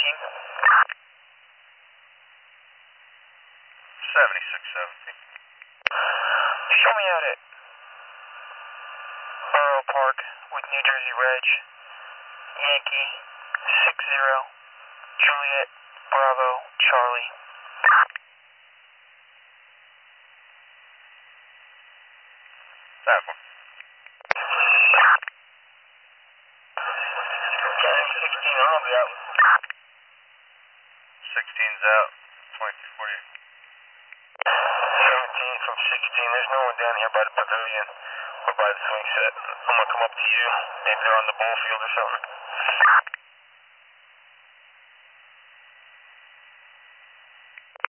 17. 7617. Show me out at Borough Park with New Jersey Reg. Yankee 60 Juliet Bravo Charlie. That one. 16, I'll be out. 16's out. 2248. 17 from 16. There's no one down here by the pavilion or by the swing set. I'm gonna come up to you. Maybe they're on the ball field or something.